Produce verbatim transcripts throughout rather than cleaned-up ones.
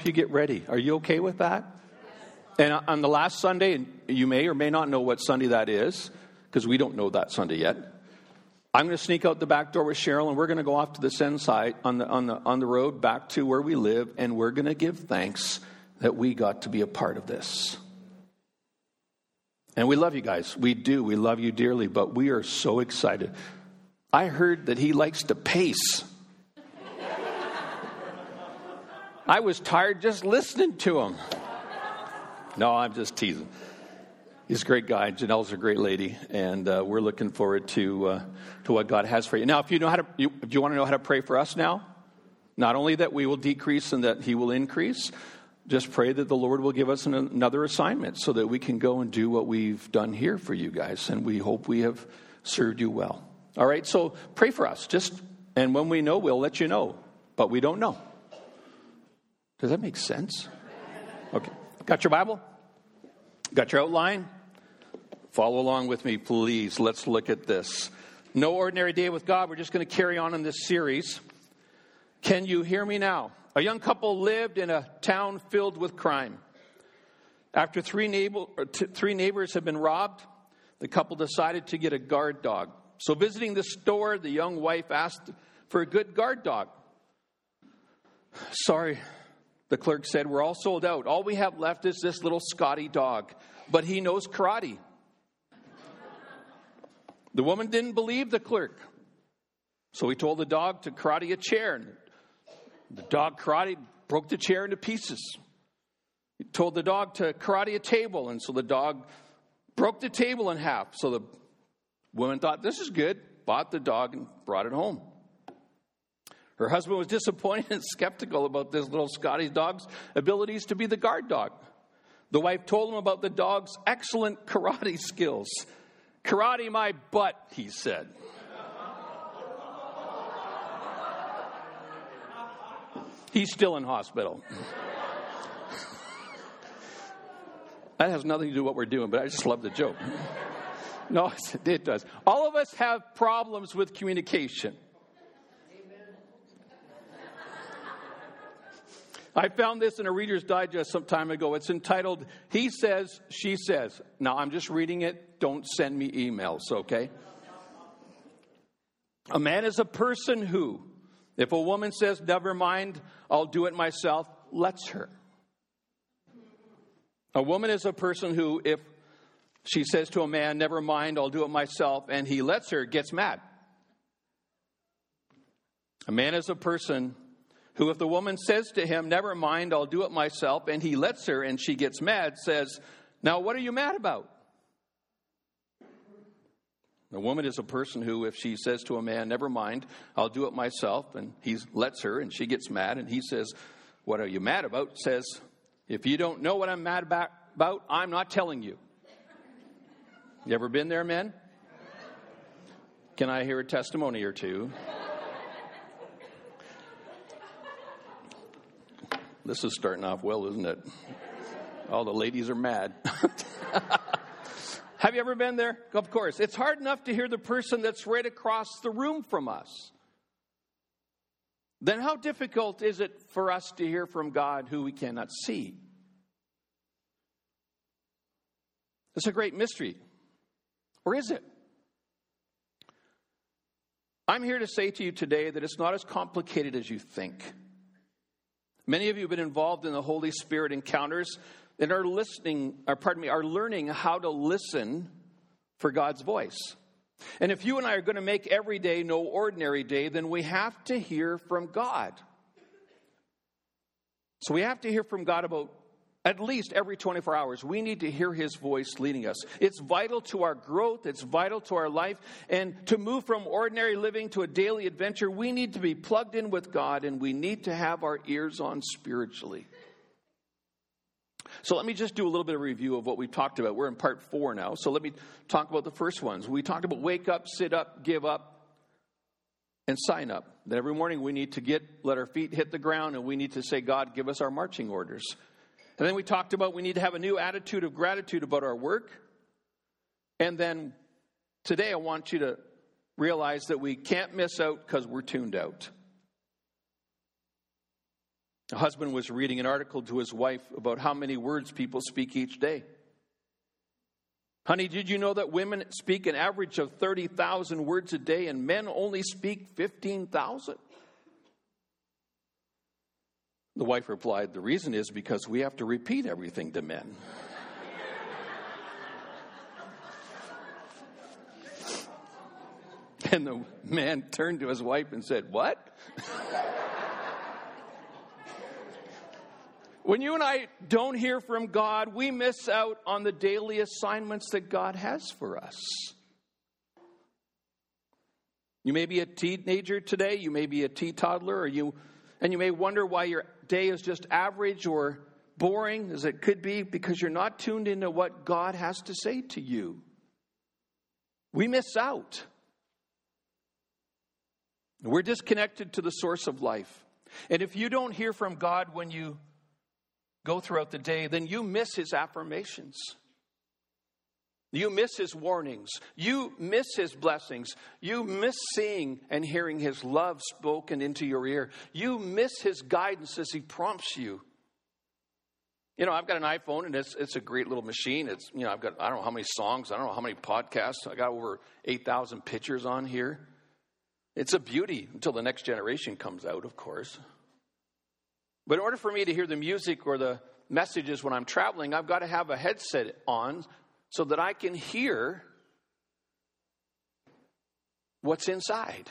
you get ready. Are you okay with that? And on the last Sunday, and you may or may not know what Sunday that is, because we don't know that Sunday yet. I'm going to sneak out the back door with Cheryl, and we're going to go off to the Sen side on the on the on the road back to where we live, and we're going to give thanks that we got to be a part of this. And we love you guys. We do. We love you dearly, but we are so excited. I heard that he likes to pace. I was tired just listening to him. No, I'm just teasing. He's a great guy. Janelle's a great lady, and uh, we're looking forward to uh, to what God has for you. Now, if you know how to, you, do you want to know how to pray for us now? Not only that we will decrease and that He will increase, just pray that the Lord will give us an, another assignment so that we can go and do what we've done here for you guys, and we hope we have served you well. All right, so pray for us. Just and when we know, we'll let you know, but we don't know. Does that make sense? Okay. Got your Bible? Got your outline? Follow along with me, please. Let's look at this. No ordinary day with God. We're just going to carry on in this series. Can you hear me now? A young couple lived in a town filled with crime. After three, neighbor, t- three neighbors had been robbed, the couple decided to get a guard dog. So visiting the store, the young wife asked for a good guard dog. Sorry, the clerk said, we're all sold out. All we have left is this little Scotty dog, but he knows karate. The woman didn't believe the clerk, so he told the dog to karate a chair. And the dog karate broke the chair into pieces. He told the dog to karate a table, and so the dog broke the table in half. So the woman thought, this is good, bought the dog and brought it home. Her husband was disappointed and skeptical about this little Scotty dog's abilities to be the guard dog. The wife told him about the dog's excellent karate skills. Karate my butt, he said. He's still in hospital. That has nothing to do with what we're doing, but I just love the joke. No, it does. All of us have problems with communication. I found this in a Reader's Digest some time ago. It's entitled, He Says, She Says. Now, I'm just reading it. Don't send me emails, okay? A man is a person who, if a woman says, never mind, I'll do it myself, lets her. A woman is a person who, if she says to a man, never mind, I'll do it myself, and he lets her, gets mad. A man is a person who, if the woman says to him, never mind, I'll do it myself, and he lets her and she gets mad, says, now what are you mad about? A woman is a person who, if she says to a man, never mind, I'll do it myself, and he lets her and she gets mad, and he says, what are you mad about? Says, if you don't know what I'm mad about, I'm not telling you. You ever been there, men? Can I hear a testimony or two? This is starting off well, isn't it? All the ladies are mad. Have you ever been there? Of course. It's hard enough to hear the person that's right across the room from us. Then how difficult is it for us to hear from God who we cannot see? It's a great mystery. Or is it? I'm here to say to you today that it's not as complicated as you think. Many of you have been involved in the Holy Spirit encounters and are listening, or pardon me, are learning how to listen for God's voice. And if you and I are going to make every day no ordinary day, then we have to hear from God. So we have to hear from God about at least every twenty-four hours. We need to hear His voice leading us. It's vital to our growth. It's vital to our life. And to move from ordinary living to a daily adventure, we need to be plugged in with God, and we need to have our ears on spiritually. So let me just do a little bit of review of what we talked about. We're in part four now. So let me talk about the first ones. We talked about wake up, sit up, give up, and sign up. That every morning we need to get, let our feet hit the ground, and we need to say, God, give us our marching orders. And then we talked about we need to have a new attitude of gratitude about our work. And then today I want you to realize that we can't miss out because we're tuned out. A husband was reading an article to his wife about how many words people speak each day. Honey, did you know that women speak an average of thirty thousand words a day and men only speak fifteen thousand? The wife replied, the reason is because we have to repeat everything to men. And the man turned to his wife and said, what? When you and I don't hear from God, we miss out on the daily assignments that God has for us. You may be a teenager today, you may be a teetoddler, or you, and you may wonder why your day is just average or boring as it could be because you're not tuned into what God has to say to you. We miss out. We're disconnected to the source of life. And if you don't hear from God when you go throughout the day, then you miss his affirmations. You miss his warnings. You miss his blessings. You miss seeing and hearing his love spoken into your ear. You miss his guidance as he prompts you. You know, I've got an iPhone, and it's it's a great little machine. It's, you know, I've got, I don't know how many songs. I don't know how many podcasts. I got over eight thousand pictures on here. It's a beauty until the next generation comes out, of course. But in order for me to hear the music or the messages when I'm traveling, I've got to have a headset on so that I can hear what's inside.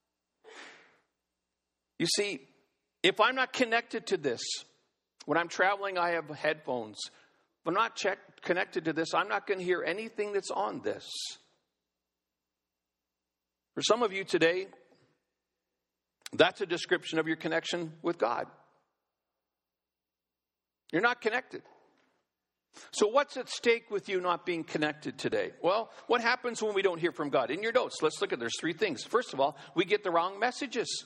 You see, if I'm not connected to this, when I'm traveling, I have headphones. If I'm not check, connected to this, I'm not going to hear anything that's on this. For some of you today, that's a description of your connection with God. You're not connected. So what's at stake with you not being connected today? Well, what happens when we don't hear from God? In your notes, let's look at, there's three things. First of all, we get the wrong messages.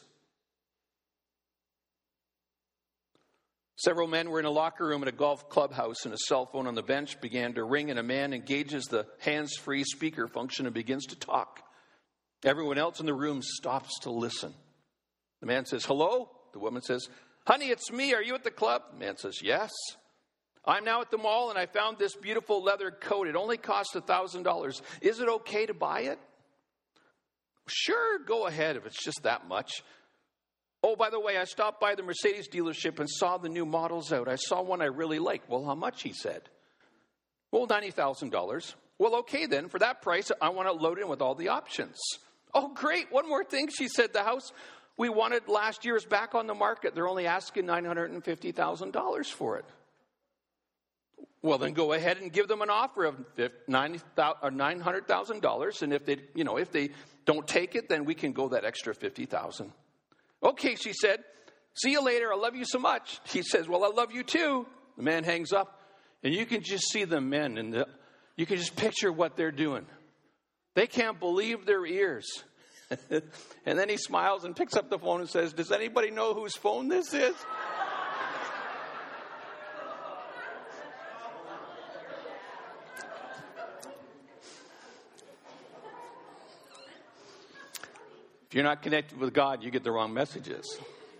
Several men were in a locker room at a golf clubhouse, and a cell phone on the bench began to ring, and a man engages the hands-free speaker function and begins to talk. Everyone else in the room stops to listen. The man says, hello? The woman says, honey, it's me. Are you at the club? The man says, yes. I'm now at the mall, and I found this beautiful leather coat. It only cost one thousand dollars. Is it okay to buy it? Sure, go ahead if it's just that much. Oh, by the way, I stopped by the Mercedes dealership and saw the new models out. I saw one I really liked. Well, how much, he said. Well, ninety thousand dollars. Well, okay then. For that price, I want to load in with all the options. Oh, great. One more thing, she said. The house we wanted last year is back on the market. They're only asking nine hundred fifty thousand dollars for it. Well, then go ahead and give them an offer of nine hundred thousand dollars. And if they, you know, if they don't take it, then we can go that extra fifty thousand dollars. Okay, she said, see you later. I love you so much. He says, well, I love you too. The man hangs up, and you can just see the men, and the, you can just picture what they're doing. They can't believe their ears. And then he smiles and picks up the phone and says, does anybody know whose phone this is? If you're not connected with God, you get the wrong messages.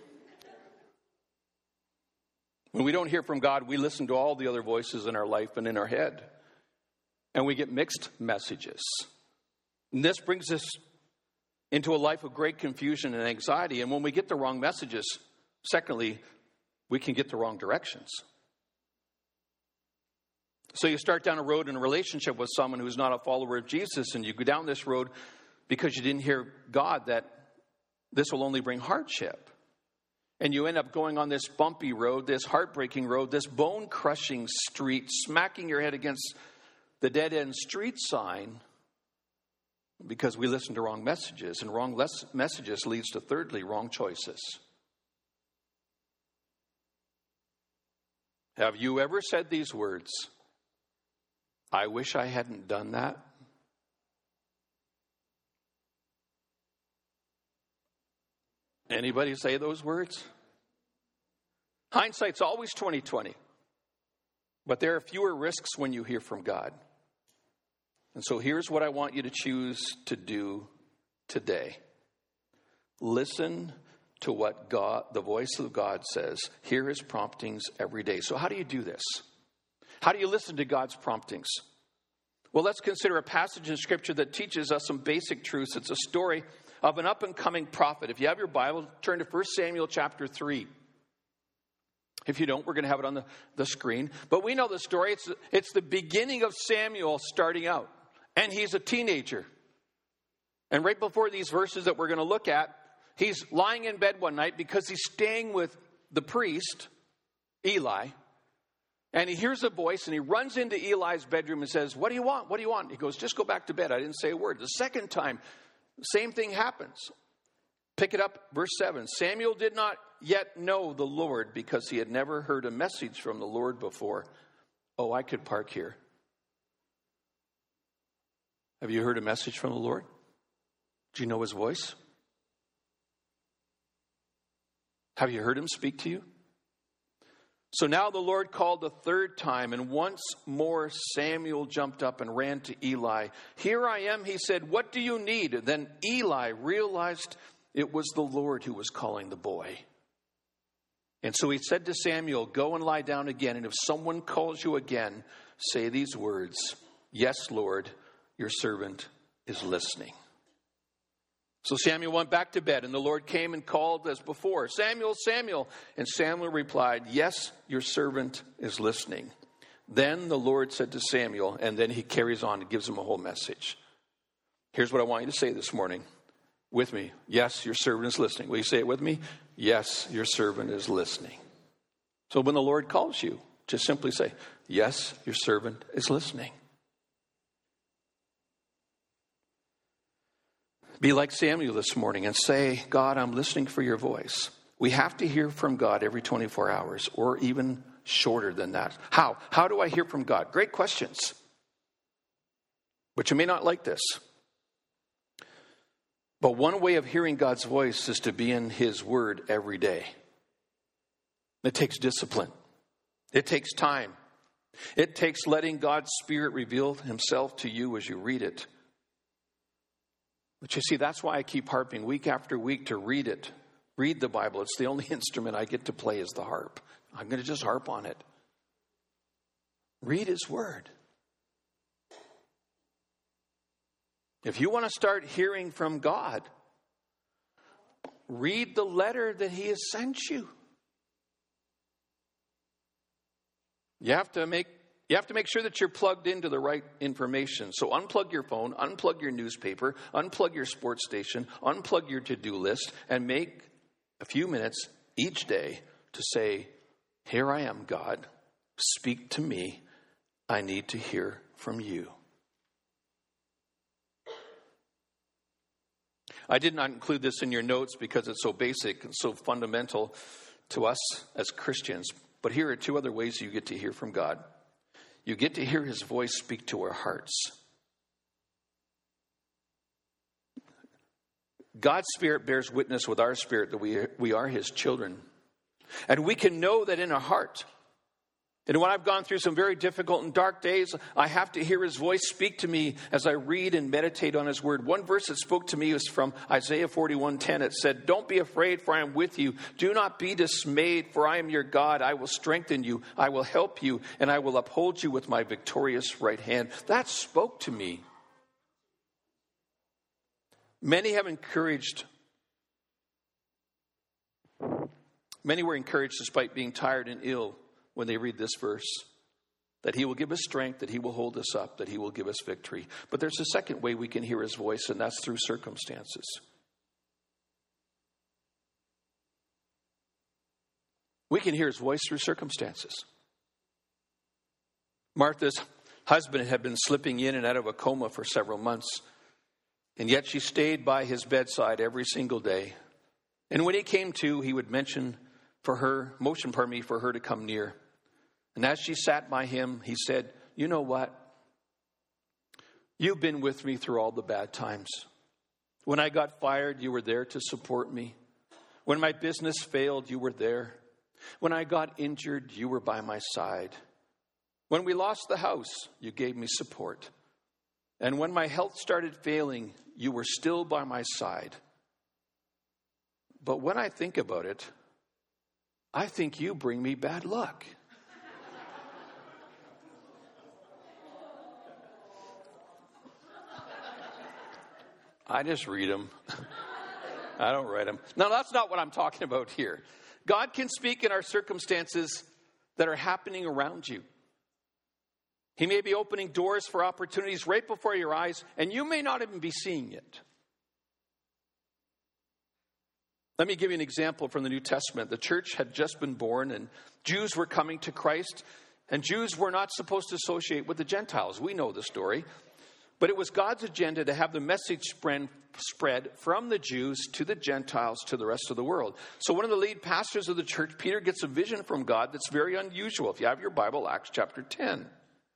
When we don't hear from God, we listen to all the other voices in our life and in our head. And we get mixed messages. And this brings us into a life of great confusion and anxiety. And when we get the wrong messages, secondly, we can get the wrong directions. So you start down a road in a relationship with someone who's not a follower of Jesus, and you go down this road because you didn't hear God that this will only bring hardship. And you end up going on this bumpy road, this heartbreaking road, this bone-crushing street, smacking your head against the dead-end street sign because we listen to wrong messages. And wrong les- messages leads to, thirdly, wrong choices. Have you ever said these words? I wish I hadn't done that. Anybody say those words? Hindsight's always twenty twenty. But there are fewer risks when you hear from God. And so here's what I want you to choose to do today. Listen to what God, the voice of God says. Hear his promptings every day. So how do you do this? How do you listen to God's promptings? Well, let's consider a passage in Scripture that teaches us some basic truths. It's a story of an up-and-coming prophet. If you have your Bible, turn to First Samuel chapter three. If you don't, we're going to have it on the, the screen. But we know the story. It's, it's the beginning of Samuel starting out. And he's a teenager. And right before these verses that we're going to look at, he's lying in bed one night because he's staying with the priest, Eli. And he hears a voice and he runs into Eli's bedroom and says, "What do you want? What do you want?" He goes, "Just go back to bed." I didn't say a word. The second time, same thing happens. Pick it up, verse seven. Samuel did not yet know the Lord because he had never heard a message from the Lord before. Oh, I could park here. Have you heard a message from the Lord? Do you know his voice? Have you heard him speak to you? So now the Lord called the third time, and once more Samuel jumped up and ran to Eli. "Here I am," he said. "What do you need?" And then Eli realized it was the Lord who was calling the boy. And so he said to Samuel, "Go and lie down again, and if someone calls you again, say these words, 'Yes, Lord, your servant is listening.'" So Samuel went back to bed, and the Lord came and called as before, "Samuel, Samuel." And Samuel replied, "Yes, your servant is listening." Then the Lord said to Samuel, and then he carries on and gives him a whole message. Here's what I want you to say this morning with me. Yes, your servant is listening. Will you say it with me? Yes, your servant is listening. So when the Lord calls you, just simply say, "Yes, your servant is listening." Be like Samuel this morning and say, "God, I'm listening for your voice." We have to hear from God every twenty-four hours or even shorter than that. How? How do I hear from God? Great questions. But you may not like this. But one way of hearing God's voice is to be in his word every day. It takes discipline. It takes time. It takes letting God's Spirit reveal himself to you as you read it. But you see, that's why I keep harping week after week to read it. Read the Bible. It's the only instrument I get to play is the harp. I'm going to just harp on it. Read his word. If you want to start hearing from God, read the letter that he has sent you. You have to make You have to make sure that you're plugged into the right information. So unplug your phone, unplug your newspaper, unplug your sports station, unplug your to-do list, and make a few minutes each day to say, "Here I am, God. Speak to me. I need to hear from you." I did not include this in your notes because it's so basic and so fundamental to us as Christians. But here are two other ways you get to hear from God. You get to hear his voice speak to our hearts. God's Spirit bears witness with our spirit that we are, we are his children. And we can know that in our heart. And when I've gone through some very difficult and dark days, I have to hear his voice speak to me as I read and meditate on his word. One verse that spoke to me was from Isaiah forty-one ten. It said, "Don't be afraid, for I am with you. Do not be dismayed, for I am your God. I will strengthen you. I will help you, and I will uphold you with my victorious right hand." That spoke to me. Many have encouraged, many were encouraged despite being tired and ill when they read this verse, that he will give us strength, that he will hold us up, that he will give us victory. But there's a second way we can hear his voice, and that's through circumstances. We can hear his voice through circumstances. Martha's husband had been slipping in and out of a coma for several months, and yet she stayed by his bedside every single day. And when he came to, he would mention for her, motion, pardon me, for her to come near. And as she sat by him, he said, "You know what? You've been with me through all the bad times. When I got fired, you were there to support me. When my business failed, you were there. When I got injured, you were by my side. When we lost the house, you gave me support. And when my health started failing, you were still by my side. but when I think about it, I think you bring me bad luck. I just read them. I don't write them. No, that's not what I'm talking about here. God can speak in our circumstances that are happening around you. He may be opening doors for opportunities right before your eyes, and you may not even be seeing it. Let me give you an example from the New Testament. The church had just been born, and Jews were coming to Christ, and Jews were not supposed to associate with the Gentiles. We know the story. But it was God's agenda to have the message spread, spread from the Jews to the Gentiles to the rest of the world. So one of the lead pastors of the church, Peter, gets a vision from God that's very unusual. If you have your Bible, Acts chapter ten.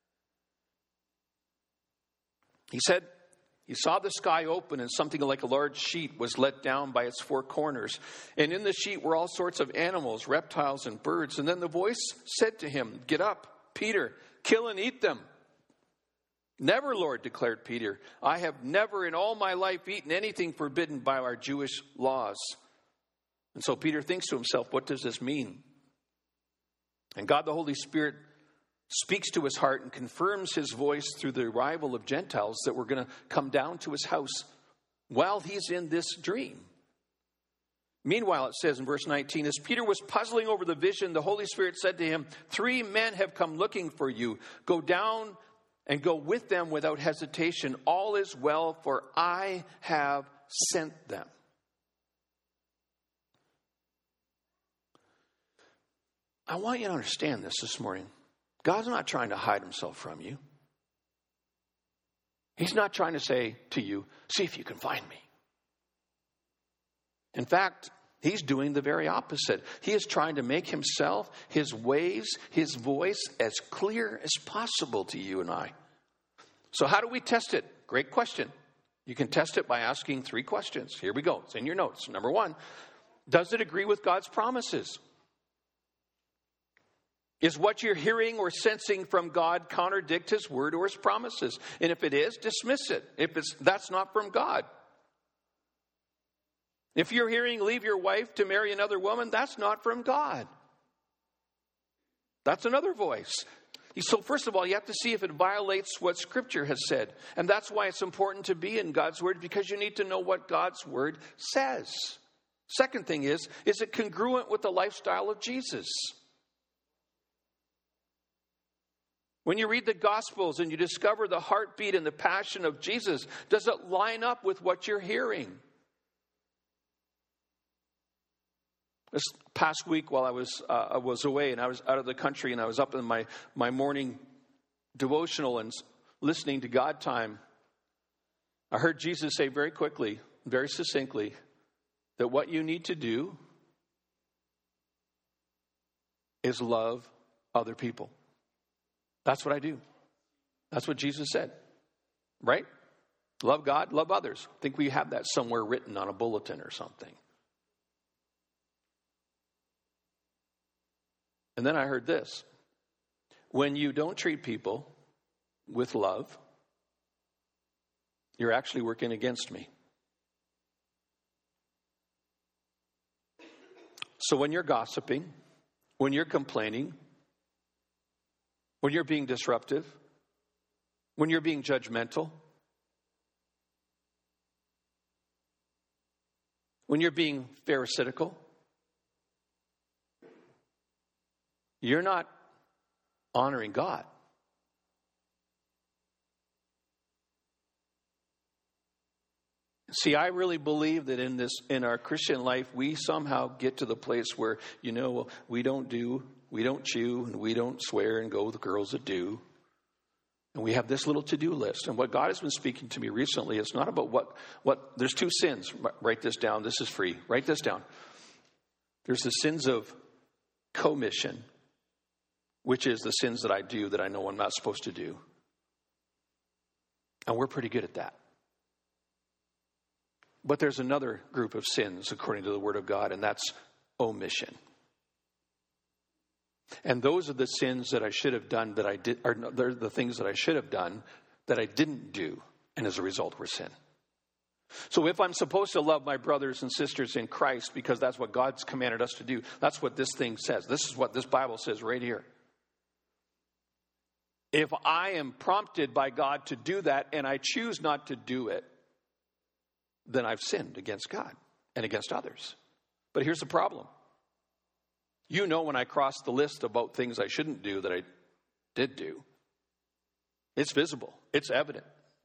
He said, he saw the sky open and something like a large sheet was let down by its four corners. And in the sheet were all sorts of animals, reptiles, and birds. And then the voice said to him, "Get up, Peter, kill and eat them." "Never, Lord," declared Peter. "I have never in all my life eaten anything forbidden by our Jewish laws." And so Peter thinks to himself, what does this mean? And God the Holy Spirit speaks to his heart and confirms his voice through the arrival of Gentiles that were going to come down to his house while he's in this dream. Meanwhile, it says in verse nineteen, as Peter was puzzling over the vision, the Holy Spirit said to him, "Three men have come looking for you. Go down and go with them without hesitation. All is well, for I have sent them." I want you to understand this this morning. God's not trying to hide himself from you. He's not trying to say to you, "See if you can find me." In fact, he's doing the very opposite. He is trying to make himself, his ways, his voice as clear as possible to you and I. So how do we test it? Great question. You can test it by asking three questions. Here we go. It's in your notes. Number one, does it agree with God's promises? Is what you're hearing or sensing from God contradict his word or his promises? And if it is, dismiss it. If it's that's not from God. If you're hearing leave your wife to marry another woman, that's not from God. That's another voice. So first of all, you have to see if it violates what Scripture has said. And that's why it's important to be in God's Word, because you need to know what God's Word says. Second thing is, is it congruent with the lifestyle of Jesus? When you read the Gospels and you discover the heartbeat and the passion of Jesus, does it line up with what you're hearing? This past week while I was uh, I was away and I was out of the country and I was up in my, my morning devotional and listening to God time, I heard Jesus say very quickly, very succinctly, that what you need to do is love other people. That's what I do. That's what Jesus said. Right? Love God, love others. I think we have that somewhere written on a bulletin or something. And then I heard this. When you don't treat people with love, you're actually working against me. So when you're gossiping, when you're complaining, when you're being disruptive, when you're being judgmental, when you're being pharisaical, you're not honoring God. See, I really believe that in this, in our Christian life, we somehow get to the place where, you know, we don't do, we don't chew, and we don't swear and go with the girls that do. And we have this little to-do list. And what God has been speaking to me recently, it's not about what, what, there's two sins. Write this down. This is free. Write this down. There's the sins of commission, which is the sins that I do that I know I'm not supposed to do. And we're pretty good at that. But there's another group of sins, according to the Word of God, and that's omission. And those are the sins that I should have done that I did, or they're the things that I should have done that I didn't do, and as a result were sin. So if I'm supposed to love my brothers and sisters in Christ because that's what God's commanded us to do, that's what this thing says. This is what this Bible says right here. If I am prompted by God to do that and I choose not to do it, then I've sinned against God and against others. But here's the problem. You know when I cross the list about things I shouldn't do that I did do. It's visible. It's evident.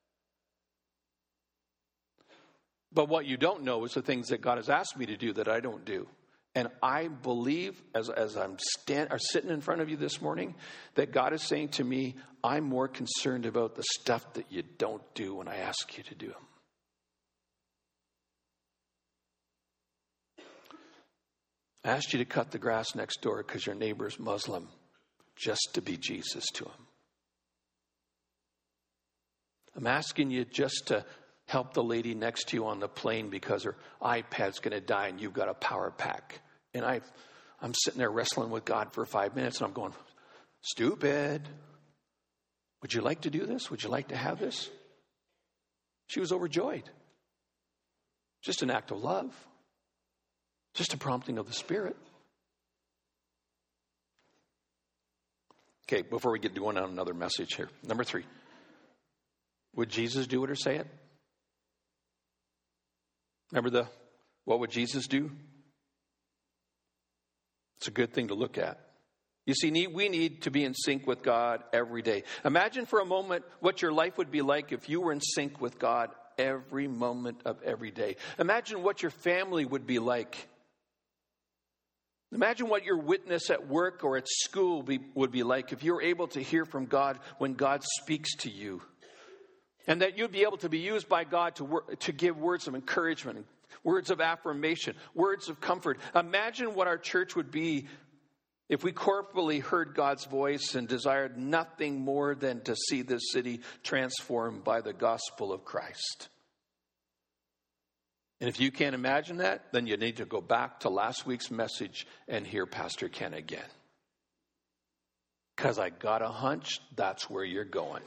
But what you don't know is the things that God has asked me to do that I don't do. And I believe, as, as I'm stand, or sitting in front of you this morning, that God is saying to me, I'm more concerned about the stuff that you don't do when I ask you to do them. I asked you to cut the grass next door because your neighbor's Muslim, just to be Jesus to him. I'm asking you just to help the lady next to you on the plane because her iPad's going to die and you've got a power pack. And I, I'm sitting there wrestling with God for five minutes and I'm going, stupid. Would you like to do this? Would you like to have this? She was overjoyed. Just an act of love. Just a prompting of the Spirit. Okay, before we get going on another message here. Number three. Would Jesus do it or say it? Remember the, what would Jesus do? It's a good thing to look at. You see, we need to be in sync with God every day. Imagine for a moment what your life would be like if you were in sync with God every moment of every day. Imagine what your family would be like. Imagine what your witness at work or at school be, would be like if you were able to hear from God when God speaks to you. And that you'd be able to be used by God to work, to give words of encouragement, words of affirmation, words of comfort. Imagine what our church would be if we corporately heard God's voice and desired nothing more than to see this city transformed by the gospel of Christ. And if you can't imagine that, then you need to go back to last week's message and hear Pastor Ken again. Because I got a hunch that's where you're going.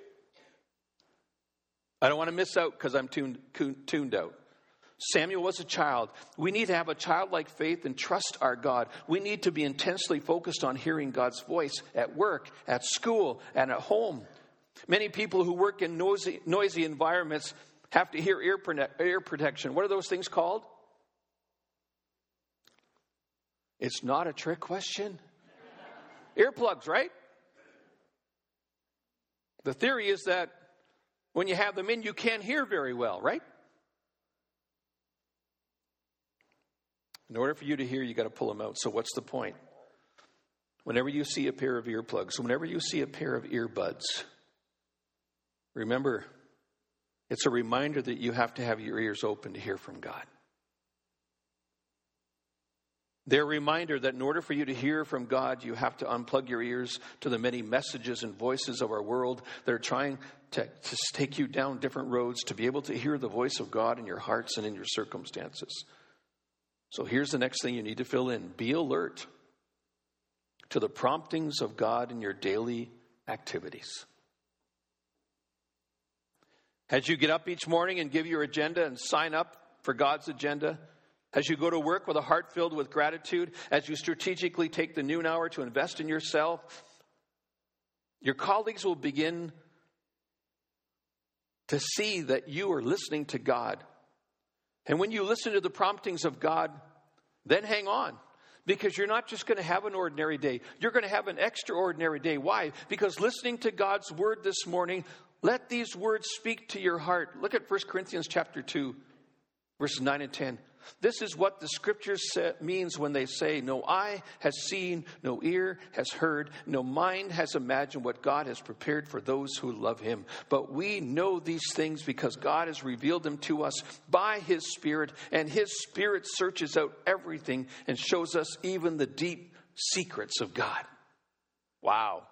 I don't want to miss out because I'm tuned, tuned out. Samuel was a child. We need to have a childlike faith and trust our God. We need to be intensely focused on hearing God's voice at work, at school, and at home. Many people who work in noisy, noisy environments have to hear ear, ear protection. What are those things called? It's not a trick question. Earplugs, right? The theory is that when you have them in, you can't hear very well, right? In order for you to hear, you got to pull them out. So what's the point? Whenever you see a pair of earplugs, whenever you see a pair of earbuds, remember, it's a reminder that you have to have your ears open to hear from God. They're a reminder that in order for you to hear from God, you have to unplug your ears to the many messages and voices of our world that are trying to, to take you down different roads to be able to hear the voice of God in your hearts and in your circumstances. So here's the next thing you need to fill in. Be alert to the promptings of God in your daily activities. As you get up each morning and give your agenda and sign up for God's agenda, as you go to work with a heart filled with gratitude, as you strategically take the noon hour to invest in yourself, your colleagues will begin to see that you are listening to God. And when you listen to the promptings of God, then hang on. Because you're not just going to have an ordinary day. You're going to have an extraordinary day. Why? Because listening to God's word this morning, let these words speak to your heart. Look at First Corinthians chapter two, verses nine and ten. This is what the scriptures say, means when they say, no eye has seen, no ear has heard, no mind has imagined what God has prepared for those who love him. But we know these things because God has revealed them to us by his Spirit, and his Spirit searches out everything and shows us even the deep secrets of God. Wow.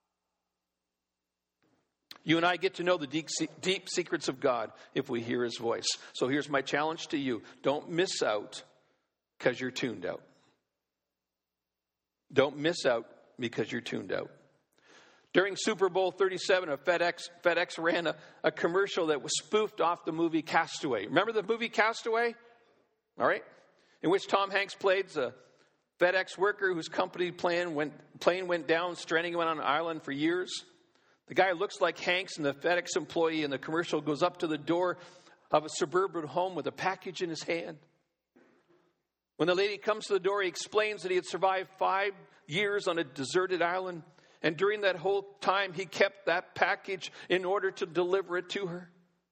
You and I get to know the deep, deep secrets of God if we hear his voice. So here's my challenge to you. Don't miss out because you're tuned out. Don't miss out because you're tuned out. During Super Bowl thirty-seven, a FedEx, FedEx ran a, a commercial that was spoofed off the movie Castaway. Remember the movie Castaway? All right. In which Tom Hanks played a FedEx worker whose company plane went, plane went down, stranding him on an island for years. The guy looks like Hanks, and the FedEx employee in the commercial goes up to the door of a suburban home with a package in his hand. When the lady comes to the door, he explains that he had survived five years on a deserted island. And during that whole time, he kept that package in order to deliver it to her.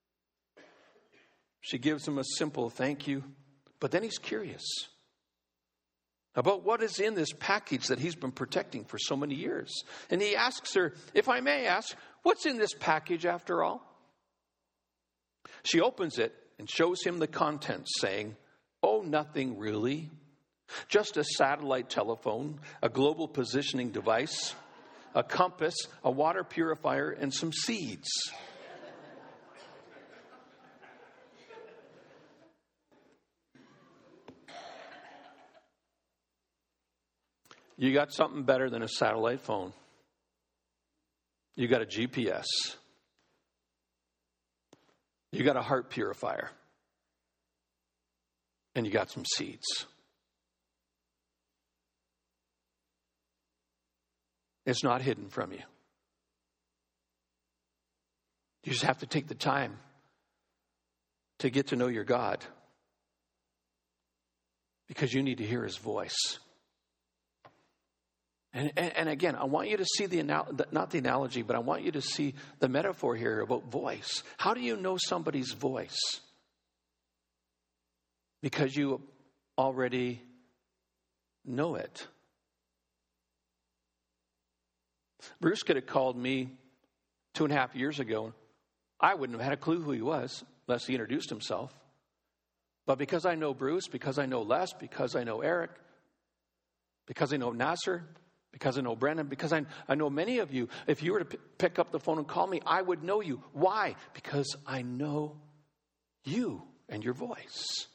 She gives him a simple thank you. But then he's curious about what is in this package that he's been protecting for so many years. And he asks her, if I may ask, what's in this package after all? She opens it and shows him the contents, saying, oh, nothing really. Just a satellite telephone, a global positioning device, a compass, a water purifier, and some seeds. You got something better than a satellite phone. You got a G P S. You got a heart purifier. And you got some seeds. It's not hidden from you. You just have to take the time to get to know your God. Because you need to hear his voice. And, and, and again, I want you to see the, not the analogy, but I want you to see the metaphor here about voice. How do you know somebody's voice? Because you already know it. Bruce could have called me two and a half years ago. I wouldn't have had a clue who he was unless he introduced himself. But because I know Bruce, because I know Les, because I know Eric, because I know Nasser, because I know Brennan, because I, I know many of you, if you were to p- pick up the phone and call me, I would know you. Why? Because I know you and your voice.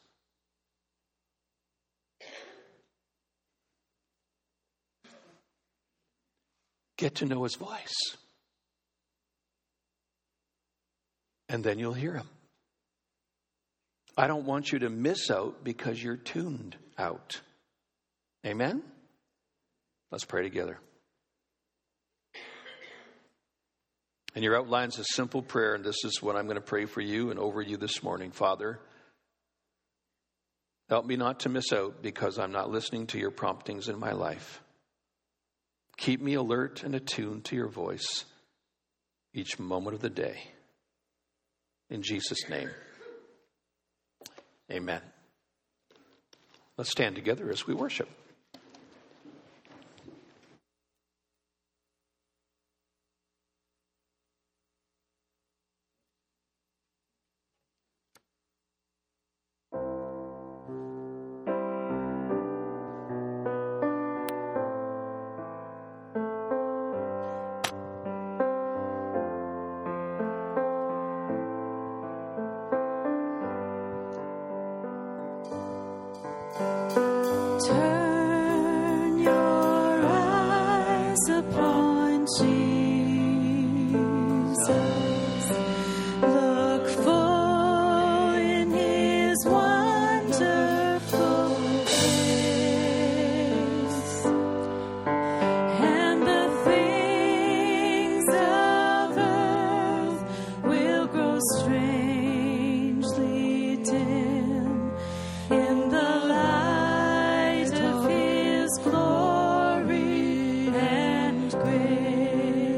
Get to know his voice. And then you'll hear him. I don't want you to miss out because you're tuned out. Amen? Let's pray together. And your outline's a simple prayer, and this is what I'm going to pray for you and over you this morning. Father, help me not to miss out because I'm not listening to your promptings in my life. Keep me alert and attuned to your voice each moment of the day. In Jesus' name, amen. Let's stand together as we worship. Glory and grace.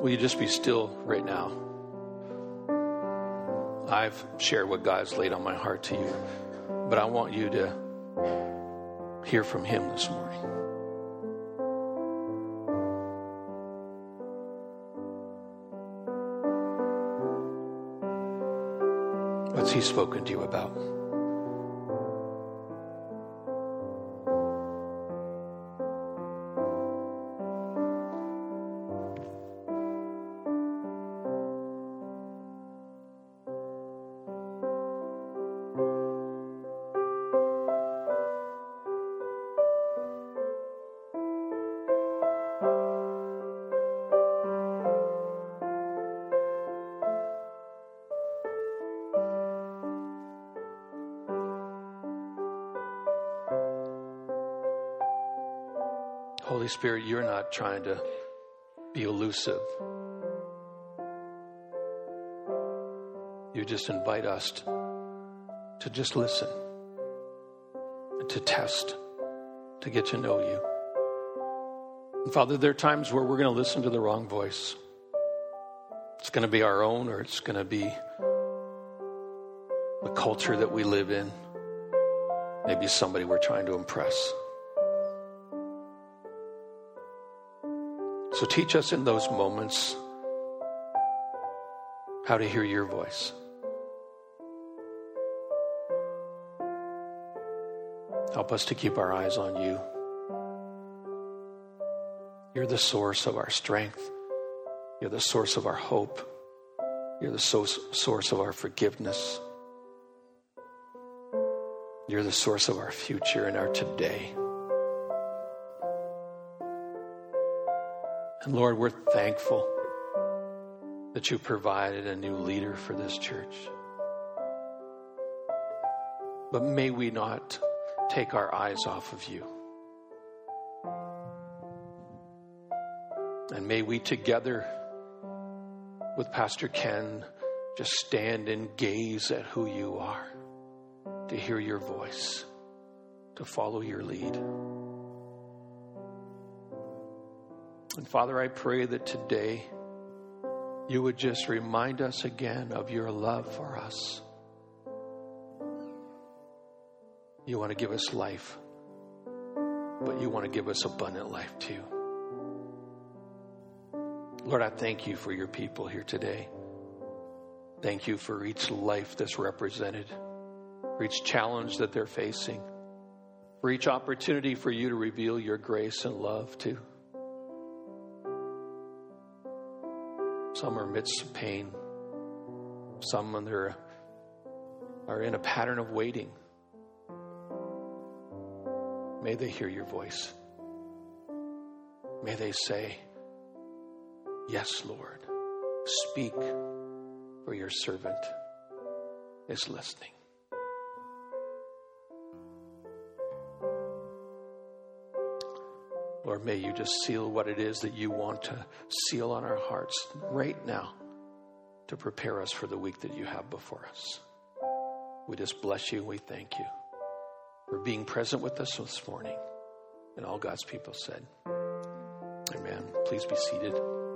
will you just be still right now? I've shared what God's laid on my heart to you, but I want you to hear from him this morning. What's he spoken to you about? Holy Spirit, you're not trying to be elusive. You just invite us to, to just listen, and to test, to get to know you. And Father, there are times where we're going to listen to the wrong voice. It's going to be our own, or it's going to be the culture that we live in. Maybe somebody we're trying to impress. So teach us in those moments how to hear your voice. Help us to keep our eyes on you. You're the source of our strength. You're the source of our hope. You're the source, source of our forgiveness. You're the source of our future and our today. And Lord, we're thankful that you provided a new leader for this church. But may we not take our eyes off of you. And may we together with Pastor Ken just stand and gaze at who you are, to hear your voice, to follow your lead. And Father, I pray that today you would just remind us again of your love for us. You want to give us life, but you want to give us abundant life too. Lord, I thank you for your people here today. Thank you for each life that's represented, for each challenge that they're facing, for each opportunity for you to reveal your grace and love too. Some are amidst of pain. Some are, are in a pattern of waiting. May they hear your voice. May they say, yes, Lord, speak, for your servant is listening. Lord, may you just seal what it is that you want to seal on our hearts right now to prepare us for the week that you have before us. We just bless you and we thank you for being present with us this morning. And all God's people said, amen. Please be seated.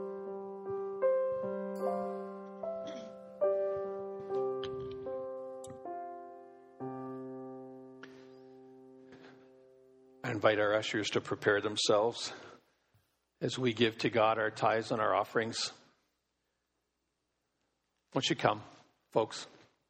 I invite our ushers to prepare themselves as we give to God our tithes and our offerings. Won't you come, folks?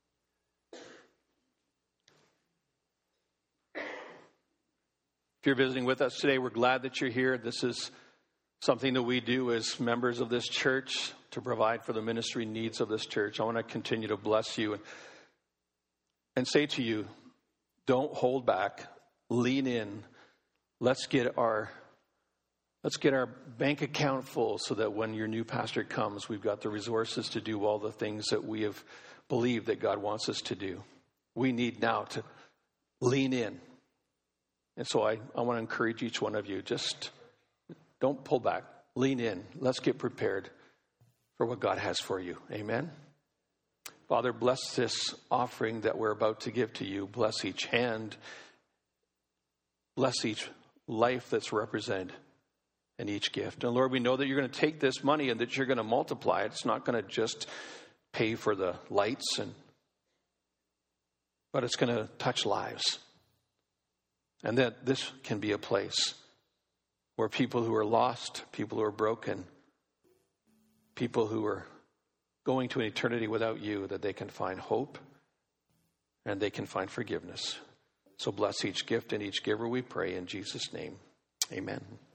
If you're visiting with us today, we're glad that you're here. This is something that we do as members of this church to provide for the ministry needs of this church. I want to continue to bless you and, and say to you, don't hold back, lean in. Let's get our let's get our bank account full so that when your new pastor comes, we've got the resources to do all the things that we have believed that God wants us to do. We need now to lean in. And so I, I want to encourage each one of you, just don't pull back, lean in. Let's get prepared for what God has for you. Amen. Father, bless this offering that we're about to give to you. Bless each hand. Bless each life that's represented. in each gift. And Lord, we know that you're going to take this money and that you're going to multiply it. It's not going to just pay for the lights, and but it's going to touch lives. And that this can be a place where people who are lost, people who are broken, people who are going to an eternity without you, that they can find hope and they can find forgiveness. So bless each gift and each giver, we pray in Jesus' name. Amen.